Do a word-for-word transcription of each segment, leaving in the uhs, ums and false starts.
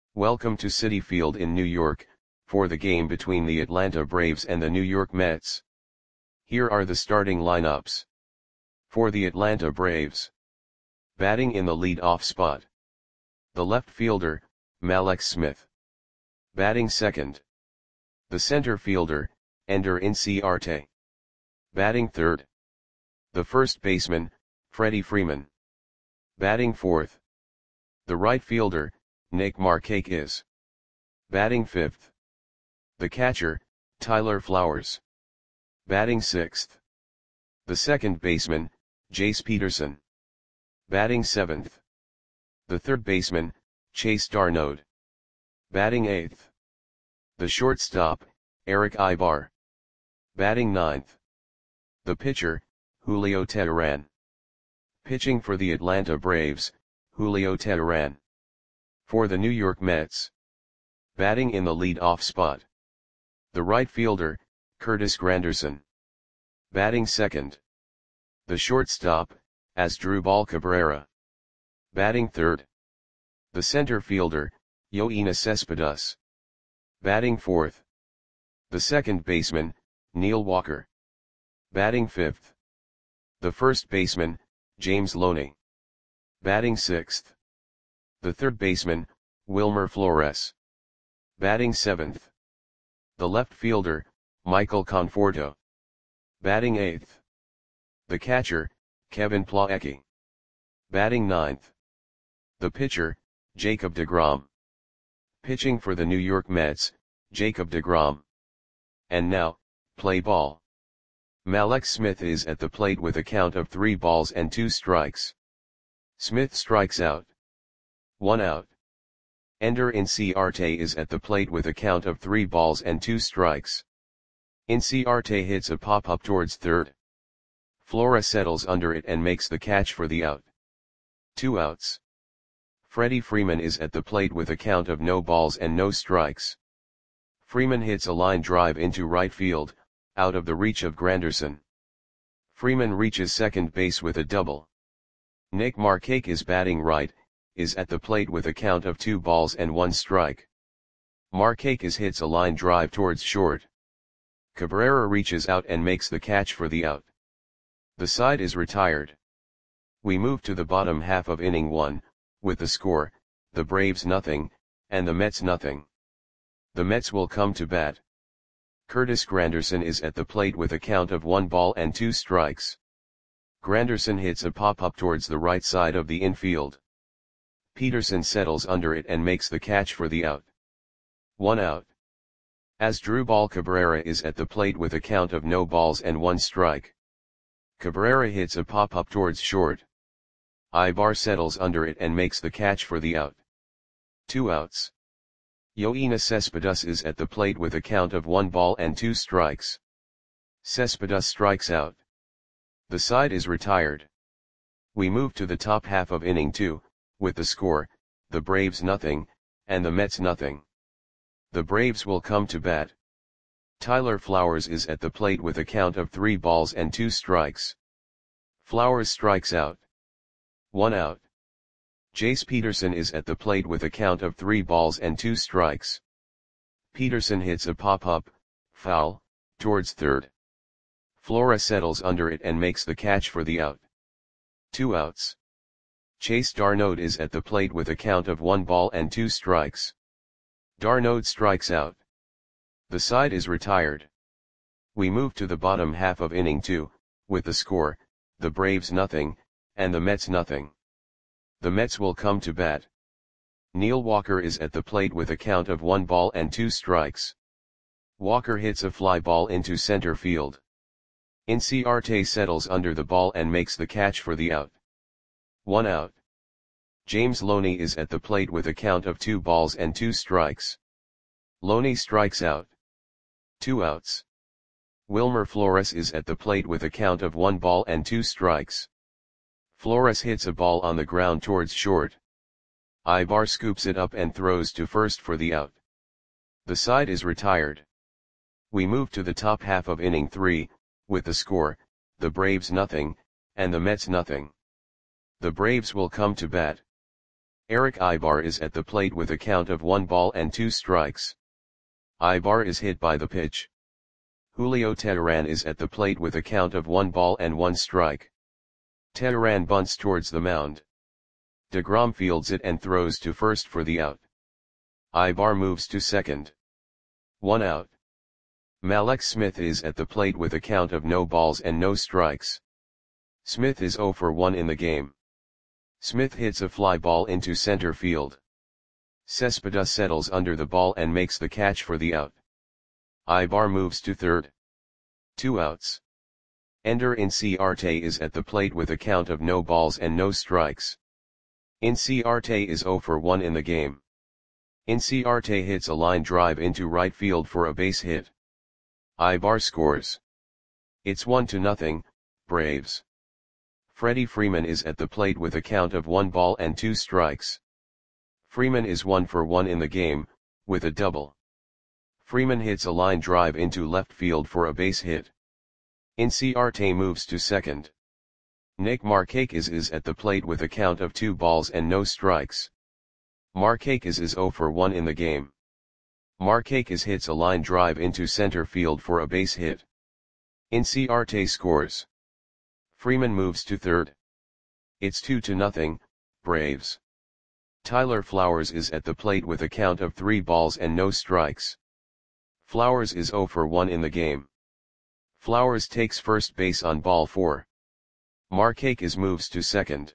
Welcome to Citi Field in New York, for the game between the Atlanta Braves and the New York Mets. Here are the starting lineups. For the Atlanta Braves. Batting in the lead-off spot. The left fielder, Mallex Smith. Batting second. The center fielder, Ender Inciarte. Batting third. The first baseman, Freddie Freeman. Batting fourth. The right fielder, Nick Markakis. Batting fifth. The catcher, Tyler Flowers. Batting sixth. The second baseman, Jace Peterson. Batting seventh. The third baseman, Chase d'Arnaud. Batting eighth. The shortstop, Erick Aybar. Batting ninth. The pitcher, Julio Teheran. Pitching for the Atlanta Braves, Julio Teheran. For the New York Mets. Batting in the lead-off spot. The right fielder, Curtis Granderson. Batting second. The shortstop, Asdrubal Cabrera. Batting third. The center fielder, Yoenis Cespedes. Batting fourth. The second baseman, Neil Walker. Batting fifth. The first baseman, James Loney. Batting sixth. The third baseman, Wilmer Flores. Batting seventh. The left fielder, Michael Conforto. Batting eighth. The catcher, Kevin Plawecki. Batting ninth. The pitcher, Jacob deGrom. Pitching for the New York Mets, Jacob deGrom. And now, play ball. Mallex Smith is at the plate with a count of three balls and two strikes. Smith strikes out. One out. Ender Inciarte is at the plate with a count of three balls and two strikes. Inciarte hits a pop-up towards third. Flores settles under it and makes the catch for the out. Two outs. Freddie Freeman is at the plate with a count of no balls and no strikes. Freeman hits a line drive into right field, out of the reach of Granderson. Freeman reaches second base with a double. Nick Markakis, batting right, is at the plate with a count of two balls and one strike. Markakis hits a line drive towards short. Cabrera reaches out and makes the catch for the out. The side is retired. We move to the bottom half of inning one, with the score, the Braves nothing, and the Mets nothing. The Mets will come to bat. Curtis Granderson is at the plate with a count of one ball and two strikes. Granderson hits a pop-up towards the right side of the infield. Peterson settles under it and makes the catch for the out. One out. Asdrubal Cabrera is at the plate with a count of no balls and one strike. Cabrera hits a pop-up towards short. Aybar settles under it and makes the catch for the out. Two outs. Yoenis Cespedes is at the plate with a count of one ball and two strikes. Cespedes strikes out. The side is retired. We move to the top half of inning two, with the score, the Braves nothing, and the Mets nothing. The Braves will come to bat. Tyler Flowers is at the plate with a count of three balls and two strikes. Flowers strikes out. One out. Jace Peterson is at the plate with a count of three balls and two strikes. Peterson hits a pop-up, foul, towards third. Flores settles under it and makes the catch for the out. Two outs. Chase d'Arnaud is at the plate with a count of one ball and two strikes. d'Arnaud strikes out. The side is retired. We move to the bottom half of inning two, with the score, the Braves nothing, and the Mets nothing. The Mets will come to bat. Neil Walker is at the plate with a count of one ball and two strikes. Walker hits a fly ball into center field. Inciarte settles under the ball and makes the catch for the out. One out. James Loney is at the plate with a count of two balls and two strikes. Loney strikes out. Two outs. Wilmer Flores is at the plate with a count of one ball and two strikes. Flores hits a ball on the ground towards short. Aybar scoops it up and throws to first for the out. The side is retired. We move to the top half of inning three, with the score, the Braves nothing, and the Mets nothing. The Braves will come to bat. Eric Ibar is at the plate with a count of one ball and two strikes. Ibar is hit by the pitch. Julio Teheran is at the plate with a count of one ball and one strike. Teheran bunts towards the mound. DeGrom fields it and throws to first for the out. Ibar moves to second. One out. Mallex Smith is at the plate with a count of no balls and no strikes. Smith is zero for one in the game. Smith hits a fly ball into center field. Cespedes settles under the ball and makes the catch for the out. Ibar moves to third. Two outs. Ender Inciarte is at the plate with a count of no balls and no strikes. Inciarte is zero for one in the game. Inciarte hits a line drive into right field for a base hit. Ibar scores. It's one to nothing, Braves. Freddie Freeman is at the plate with a count of one ball and two strikes. Freeman is one for one in the game, with a double. Freeman hits a line drive into left field for a base hit. Inciarte moves to second. Nick Markakis is at the plate with a count of two balls and no strikes. Markakis is zero for one in the game. Markakis hits a line drive into center field for a base hit. Inciarte scores. Freeman moves to third. It's two to nothing, Braves. Tyler Flowers is at the plate with a count of three balls and no strikes. Flowers is zero for one in the game. Flowers takes first base on ball four. Markakis moves to second.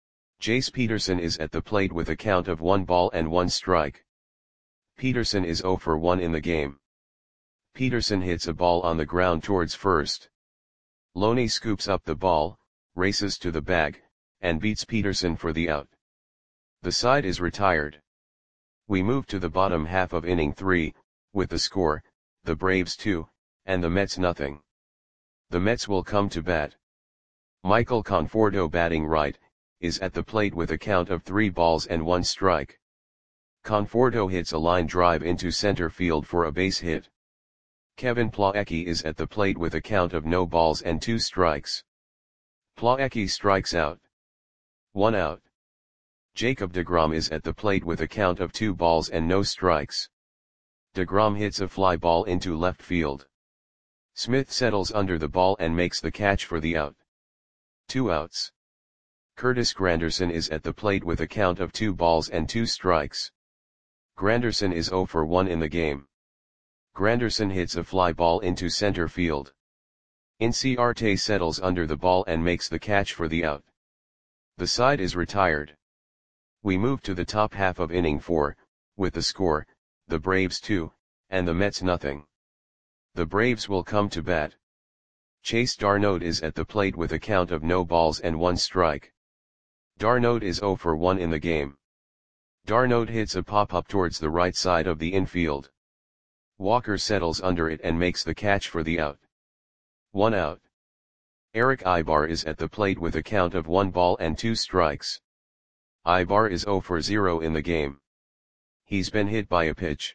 Jace Peterson is at the plate with a count of one ball and one strike. Peterson is zero for one in the game. Peterson hits a ball on the ground towards first. Loney scoops up the ball, races to the bag, and beats Peterson for the out. The side is retired. We move to the bottom half of inning three, with the score, the Braves two, and the Mets nothing. The Mets will come to bat. Michael Conforto, batting right, is at the plate with a count of three balls and one strike. Conforto hits a line drive into center field for a base hit. Kevin Plawecki is at the plate with a count of no balls and two strikes. Plawecki strikes out. One out. Jacob deGrom is at the plate with a count of two balls and no strikes. deGrom hits a fly ball into left field. Smith settles under the ball and makes the catch for the out. Two outs. Curtis Granderson is at the plate with a count of two balls and two strikes. Granderson is zero for one in the game. Granderson hits a fly ball into center field. Inciarte settles under the ball and makes the catch for the out. The side is retired. We move to the top half of inning four, with the score, the Braves two, and the Mets nothing. The Braves will come to bat. Chase d'Arnaud is at the plate with a count of no balls and one strike. d'Arnaud is zero for one in the game. d'Arnaud hits a pop-up towards the right side of the infield. Walker settles under it and makes the catch for the out. One out. Eric Ibar is at the plate with a count of one ball and two strikes. Ibar is zero for zero in the game. He's been hit by a pitch.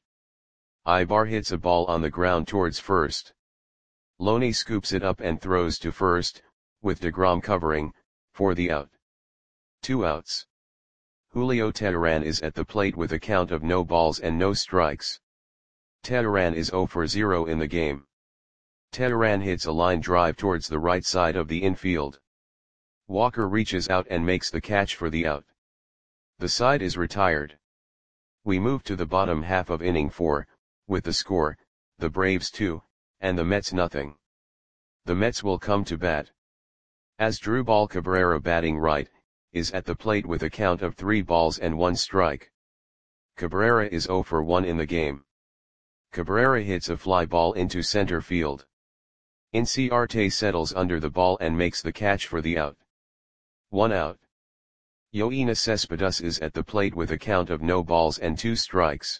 Ibar hits a ball on the ground towards first. Loney scoops it up and throws to first, with deGrom covering, for the out. Two outs. Julio Teheran is at the plate with a count of no balls and no strikes. Teheran is zero for zero in the game. Teheran hits a line drive towards the right side of the infield. Walker reaches out and makes the catch for the out. The side is retired. We move to the bottom half of inning four, with the score, the Braves two, and the Mets nothing. The Mets will come to bat. Asdrubal Cabrera, batting right, is at the plate with a count of three balls and one strike. Cabrera is zero for one in the game. Cabrera hits a fly ball into center field. Inciarte settles under the ball and makes the catch for the out. One out. Yoenis Cespedes is at the plate with a count of no balls and two strikes.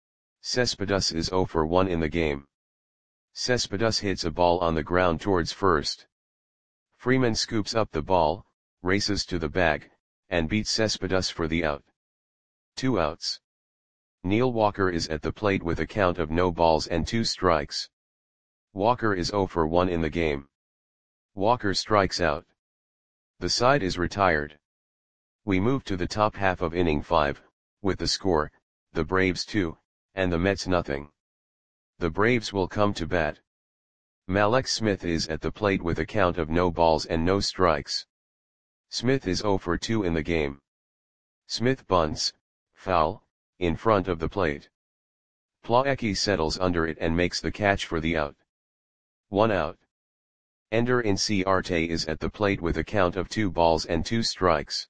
Cespedes is zero for one in the game. Cespedes hits a ball on the ground towards first. Freeman scoops up the ball, races to the bag, and beats Cespedes for the out. Two outs. Neil Walker is at the plate with a count of no balls and two strikes. Walker is zero for one in the game. Walker strikes out. The side is retired. We move to the top half of inning five, with the score, the Braves two, and the Mets nothing. The Braves will come to bat. Mallex Smith is at the plate with a count of no balls and no strikes. Smith is oh for two in the game. Smith bunts, foul, in front of the plate. Plawecki settles under it and makes the catch for the out. One out. Ender Inciarte is at the plate with a count of two balls and two strikes.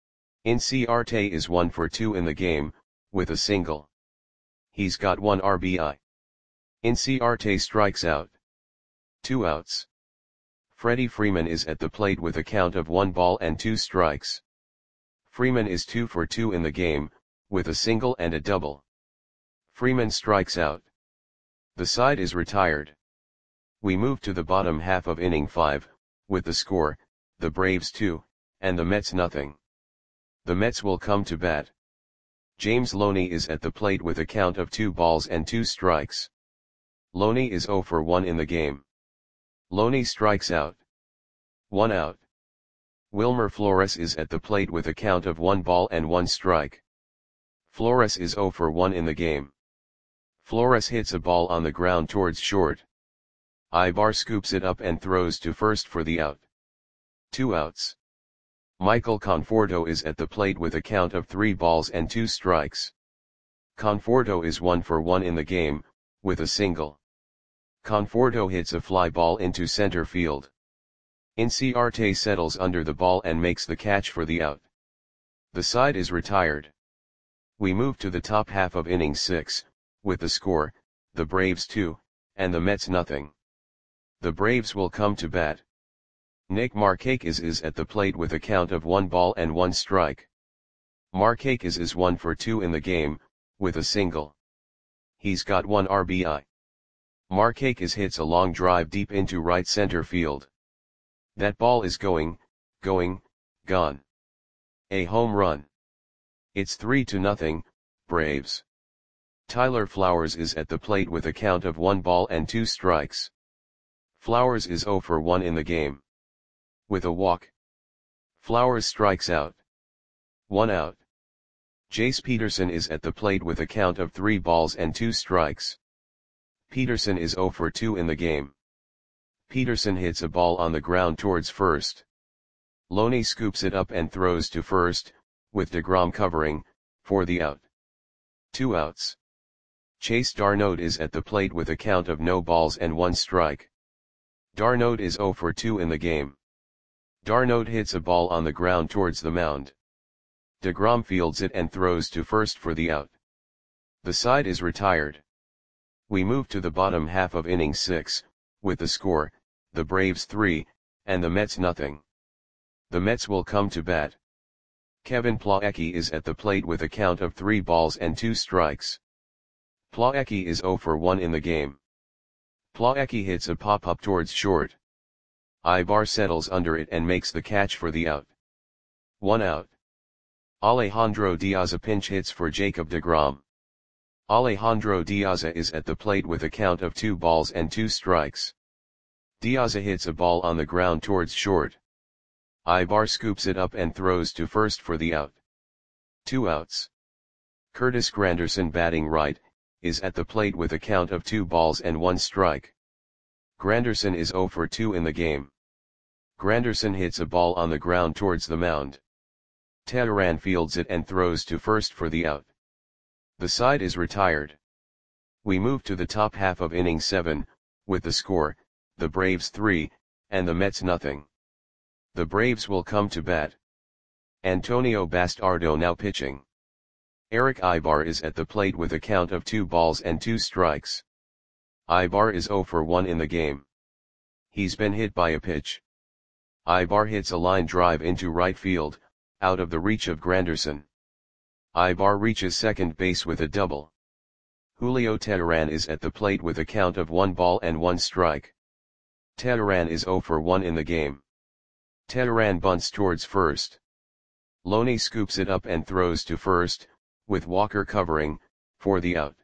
Inciarte is one for two in the game, with a single. He's got one R B I. Inciarte strikes out. Two outs. Freddie Freeman is at the plate with a count of one ball and two strikes. Freeman is two for two in the game, with a single and a double. Freeman strikes out. The side is retired. We move to the bottom half of inning five, with the score, the Braves two, and the Mets nothing. The Mets will come to bat. James Loney is at the plate with a count of two balls and two strikes. Loney is oh for one in the game. Loney strikes out. One out. Wilmer Flores is at the plate with a count of one ball and one strike. Flores is oh for one in the game. Flores hits a ball on the ground towards short. Ibar scoops it up and throws to first for the out. Two outs. Michael Conforto is at the plate with a count of three balls and two strikes. Conforto is one for one in the game, with a single. Conforto hits a fly ball into center field. Inciarte settles under the ball and makes the catch for the out. The side is retired. We move to the top half of inning six, with the score, the Braves two, and the Mets nothing. The Braves will come to bat. Nick Markakis is at the plate with a count of one ball and one strike. Markakis is one for two in the game, with a single. He's got one R B I. Markakis hits a long drive deep into right center field. That ball is going, going, gone. A home run. It's three to nothing, Braves. Tyler Flowers is at the plate with a count of one ball and two strikes. Flowers is oh for one in the game. With a walk. Flowers strikes out. One out. Jace Peterson is at the plate with a count of three balls and two strikes. Peterson is oh for two in the game. Peterson hits a ball on the ground towards first. Loney scoops it up and throws to first, with DeGrom covering, for the out. Two outs. Chase Darnold is at the plate with a count of no balls and one strike. Darnold is oh for two in the game. Darnold hits a ball on the ground towards the mound. DeGrom fields it and throws to first for the out. The side is retired. We move to the bottom half of inning six, with the score, the Braves three, and the Mets nothing. The Mets will come to bat. Kevin Plawecki is at the plate with a count of three balls and two strikes. Plawecki is oh for one in the game. Plawecki hits a pop-up towards short. Ibar settles under it and makes the catch for the out. One out. Alejandro Diaz pinch hits for Jacob DeGrom. Alejandro Diaz is at the plate with a count of two balls and two strikes. Diaz hits a ball on the ground towards short. Ibar scoops it up and throws to first for the out. Two outs. Curtis Granderson batting right, is at the plate with a count of two balls and one strike. Granderson is oh for two in the game. Granderson hits a ball on the ground towards the mound. Teheran fields it and throws to first for the out. The side is retired. We move to the top half of inning seven, with the score, the Braves three, and the Mets nothing. The Braves will come to bat. Antonio Bastardo now pitching. Eric Ibar is at the plate with a count of two balls and two strikes. Ibar is oh for one in the game. He's been hit by a pitch. Ibar hits a line drive into right field, out of the reach of Granderson. Ibar reaches second base with a double. Julio Teheran is at the plate with a count of one ball and one strike. Teheran is oh for one in the game. Teheran bunts towards first. Loney scoops it up and throws to first, with Walker covering, for the out.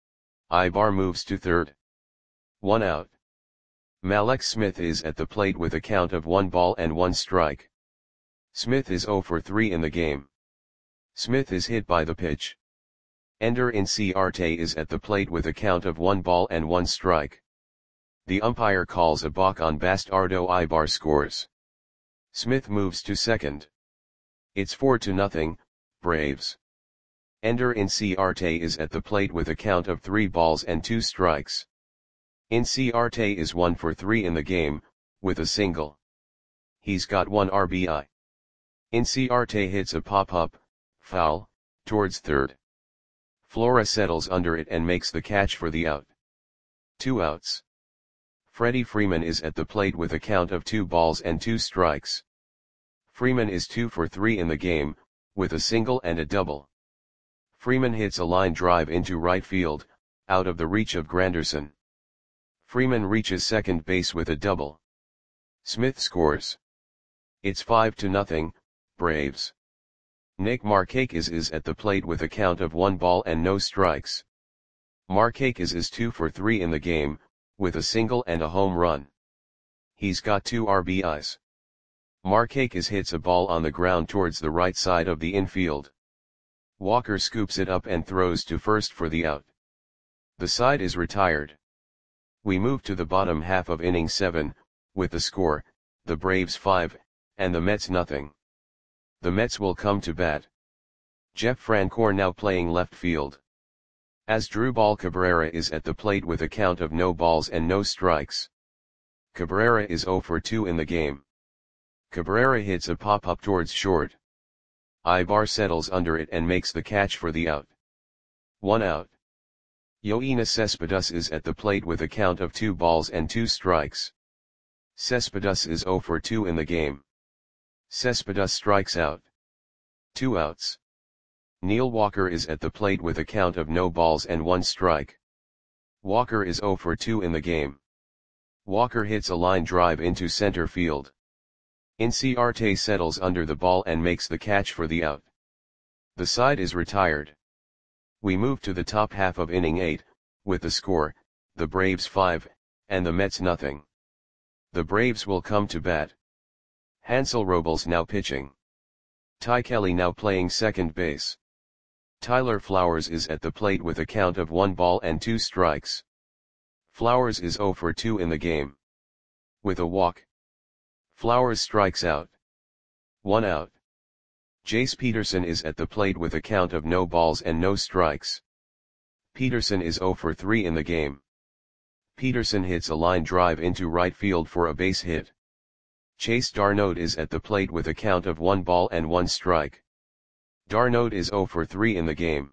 Ibar moves to third. One out. Mallex Smith is at the plate with a count of one ball and one strike. Smith is zero for three in the game. Smith is hit by the pitch. Ender Inciarte is at the plate with a count of one ball and one strike. The umpire calls a balk on Bastardo Ibar scores. Smith moves to second. It's four to nothing, Braves. Ender Inciarte is at the plate with a count of three balls and two strikes. Inciarte is one for three in the game, with a single. He's got one R B I. Inciarte hits a pop-up, foul, towards third. Flora settles under it and makes the catch for the out. Two outs. Freddie Freeman is at the plate with a count of two balls and two strikes. Freeman is two for three in the game, with a single and a double. Freeman hits a line drive into right field, out of the reach of Granderson. Freeman reaches second base with a double. Smith scores. It's five to nothing, Braves. Nick Markakis is at the plate with a count of one ball and no strikes. Markakis is two for three in the game, with a single and a home run. He's got two R B Is. Markakis hits a ball on the ground towards the right side of the infield. Walker scoops it up and throws to first for the out. The side is retired. We move to the bottom half of inning seven, with the score, the Braves five, and the Mets nothing. The Mets will come to bat. Jeff Francoeur now playing left field. Asdrubal Cabrera is at the plate with a count of no balls and no strikes. Cabrera is zero for two in the game. Cabrera hits a pop-up towards short. Ibar settles under it and makes the catch for the out. One out. Yoenis Cespedes is at the plate with a count of two balls and two strikes. Cespedes is zero for two in the game. Cespedes strikes out. Two outs. Neil Walker is at the plate with a count of no balls and one strike. Walker is zero for two in the game. Walker hits a line drive into center field. Inciarte settles under the ball and makes the catch for the out. The side is retired. We move to the top half of inning eight, with the score, the Braves five, and the Mets nothing. The Braves will come to bat. Hansel Robles now pitching. Ty Kelly now playing second base. Tyler Flowers is at the plate with a count of one ball and two strikes. Flowers is zero for two in the game. With a walk. Flowers strikes out. One out. Jace Peterson is at the plate with a count of no balls and no strikes. Peterson is zero for three in the game. Peterson hits a line drive into right field for a base hit. Chase Darnold is at the plate with a count of one ball and one strike. Darnold is zero for three in the game.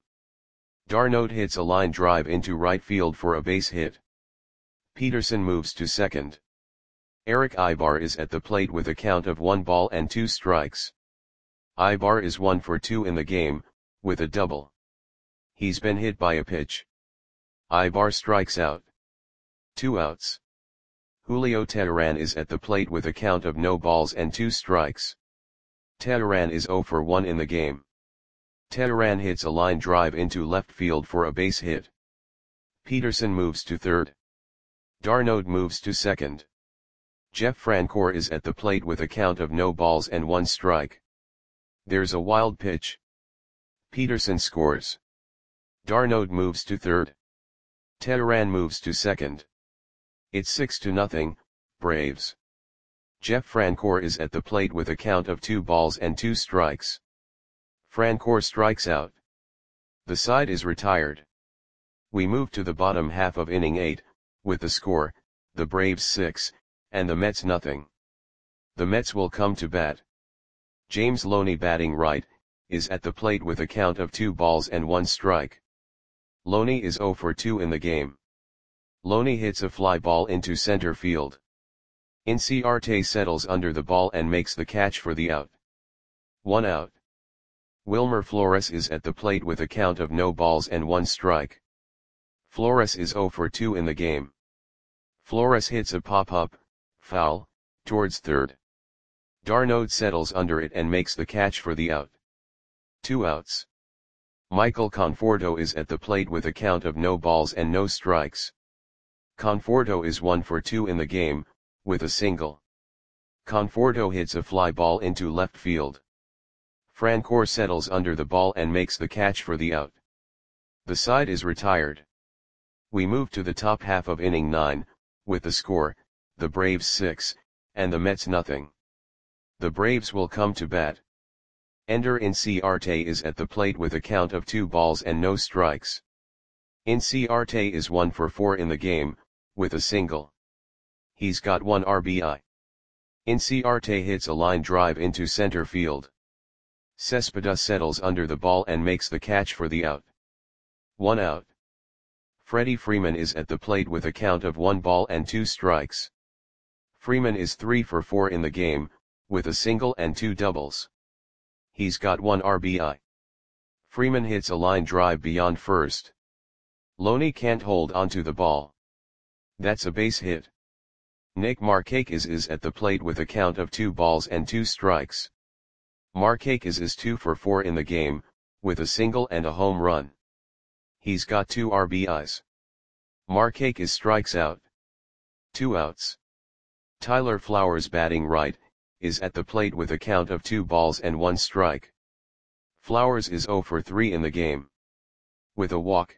Darnold hits a line drive into right field for a base hit. Peterson moves to second. Eric Ibar is at the plate with a count of one ball and two strikes. Ibar is one for two in the game, with a double. He's been hit by a pitch. Ibar strikes out. Two outs. Julio Teheran is at the plate with a count of no balls and two strikes. Teheran is zero for one in the game. Teheran hits a line drive into left field for a base hit. Peterson moves to third. Darnold moves to second. Jeff Francoeur is at the plate with a count of no balls and one strike. There's a wild pitch. Peterson scores. Darnold moves to third. Teheran moves to second. It's six to nothing, Braves. Jeff Francoeur is at the plate with a count of two balls and two strikes. Francoeur strikes out. The side is retired. We move to the bottom half of inning eight, with the score, the Braves six, and the Mets nothing. The Mets will come to bat. James Loney batting right, is at the plate with a count of two balls and one strike. Loney is zero for two in the game. Loney hits a fly ball into center field. Inciarte settles under the ball and makes the catch for the out. One out. Wilmer Flores is at the plate with a count of no balls and one strike. Flores is zero for two in the game. Flores hits a pop-up, foul, towards third. Darnold settles under it and makes the catch for the out. Two outs. Michael Conforto is at the plate with a count of no balls and no strikes. Conforto is one for two in the game, with a single. Conforto hits a fly ball into left field. Francoeur settles under the ball and makes the catch for the out. The side is retired. We move to the top half of inning nine, with the score, the Braves six, and the Mets nothing. The Braves will come to bat. Ender Inciarte is at the plate with a count of two balls and no strikes. Inciarte is one for four in the game, with a single. He's got one R B I. Inciarte hits a line drive into center field. Cespedes settles under the ball and makes the catch for the out. One out. Freddie Freeman is at the plate with a count of one ball and two strikes. Freeman is three for four in the game, with a single and two doubles. He's got one R B I. Freeman hits a line drive beyond first. Loney can't hold onto the ball. That's a base hit. Nick Markakis is at the plate with a count of two balls and two strikes. Markakis is two for four in the game, with a single and a home run. He's got two R B Is. Markakis strikes out. Two outs. Tyler Flowers, batting right, is at the plate with a count of two balls and one strike. Flowers is zero for three in the game. With a walk.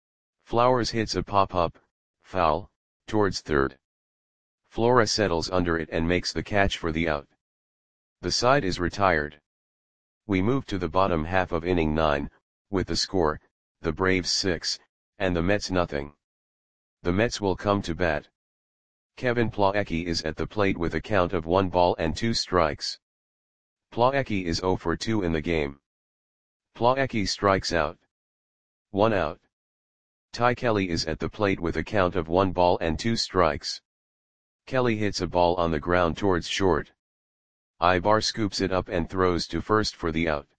Flowers hits a pop-up, foul, towards third. Flora settles under it and makes the catch for the out. The side is retired. We move to the bottom half of inning nine, with the score, the Braves six, and the Mets nothing. The Mets will come to bat. Kevin Plawecki is at the plate with a count of one ball and two strikes. Plawecki is zero for two in the game. Plawecki strikes out. One out. Ty Kelly is at the plate with a count of one ball and two strikes. Kelly hits a ball on the ground towards short. Ibar scoops it up and throws to first for the out.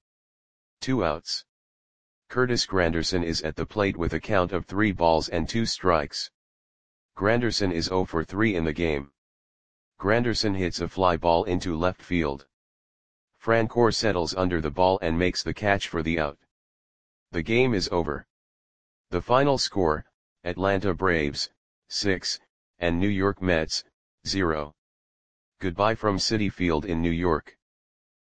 Two outs. Curtis Granderson is at the plate with a count of three balls and two strikes. Granderson is zero for three in the game. Granderson hits a fly ball into left field. Francoeur settles under the ball and makes the catch for the out. The game is over. The final score, Atlanta Braves, six, and New York Mets, zero. Goodbye from Citi Field in New York.